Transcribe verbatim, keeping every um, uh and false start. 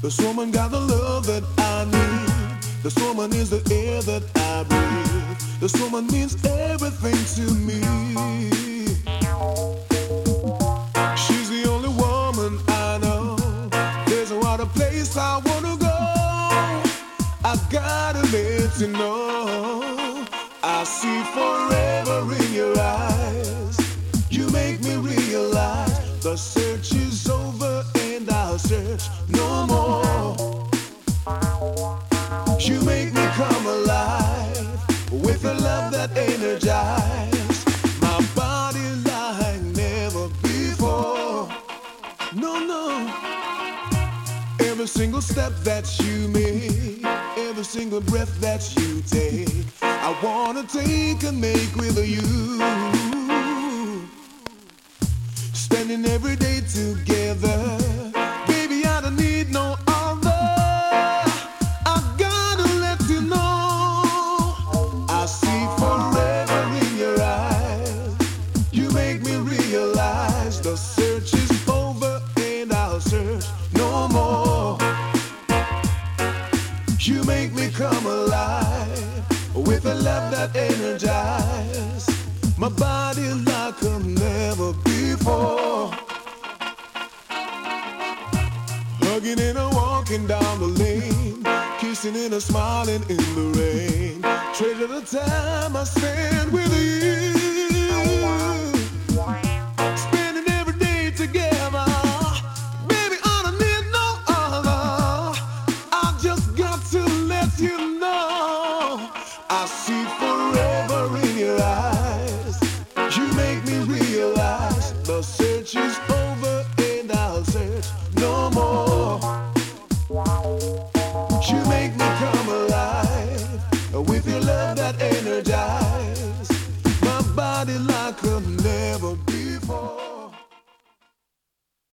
This woman got the love that I need. This woman is the air that I breathe. This woman means everything to me. She's the only woman I know. There's no other place I wanna go. I gotta let you know, I see forever in your eyes. You make me realize the search is over and I'll search no more. You make me come alive with a love that energizes my body like never before. No, no. Every single step that you make, every single breath that you take, I wanna take and make with you. Spending every day together, baby, I don't need no other. I gotta let you know, I see forever in your eyes. You make me realize the search is over and I'll search no more. You make me come alive with a love that energizes my body like I've never before. Hugging and a walking down the lane, kissing and a smiling in the rain. Treasure the time I spend with you. Spending every day together. Baby, I don't need no other. I just got to let you know, I see forever in your eyes. You make me realize the search is over and I'll search no more. You make me come alive with your love that energizes my body like I've never